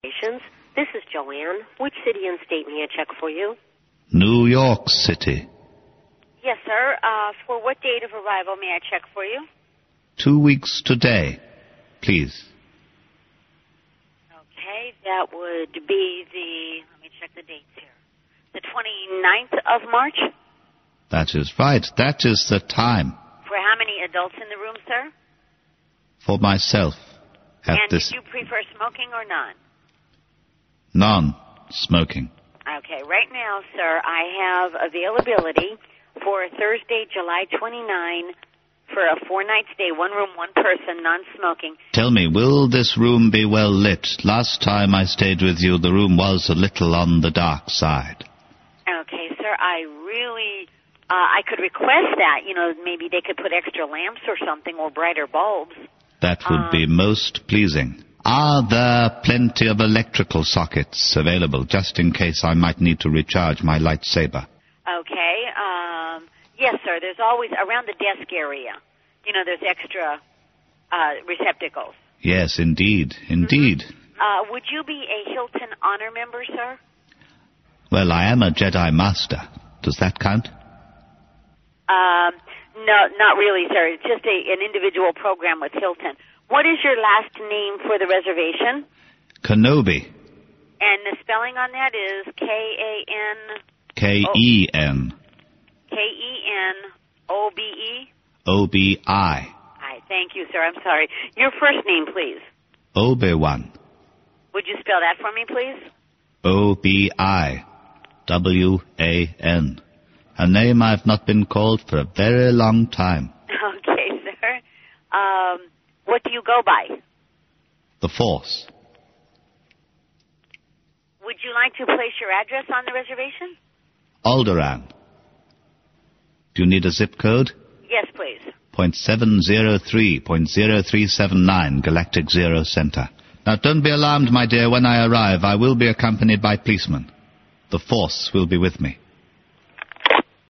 This is Joanne. Which city and state may I check for you? New York City. Yes, sir. For what date of arrival may I check for you? 2 weeks today, please. Okay, that would be let me check the dates here. The 29th of March? That is right. That is the time. For how many adults in the room, sir? For myself. And do you prefer smoking or none? Non-smoking. Okay, right now, sir, I have availability for Thursday, July 29, for a 4-night stay, 1 room, 1 person, non-smoking. Tell me, will this room be well lit? Last time I stayed with you, the room was a little on the dark side. Okay, sir, I could request that. Maybe they could put extra lamps or something, or brighter bulbs. That would be most pleasing. Are there plenty of electrical sockets available, just in case I might need to recharge my lightsaber? Okay, yes, sir. There's always, around the desk area, there's extra receptacles. Yes, indeed, indeed. Mm-hmm. Would you be a Hilton Honor member, sir? Well, I am a Jedi Master. Does that count? No, not really, sir. It's just an individual program with Hilton. What is your last name for the reservation? Kenobi. And the spelling on that is K-A-N... K-E-N. K-E-N-O-B-E? O-B-I. Thank you, sir. I'm sorry. Your first name, please. Obi-Wan. Would you spell that for me, please? O-B-I-W-A-N. A name I've not been called for a very long time. Okay, sir. What do you go by? The Force. Would you like to place your address on the reservation? Alderaan. Do you need a zip code? Yes, please. .703.0379, Galactic Zero Center. Now, don't be alarmed, my dear. When I arrive, I will be accompanied by policemen. The Force will be with me.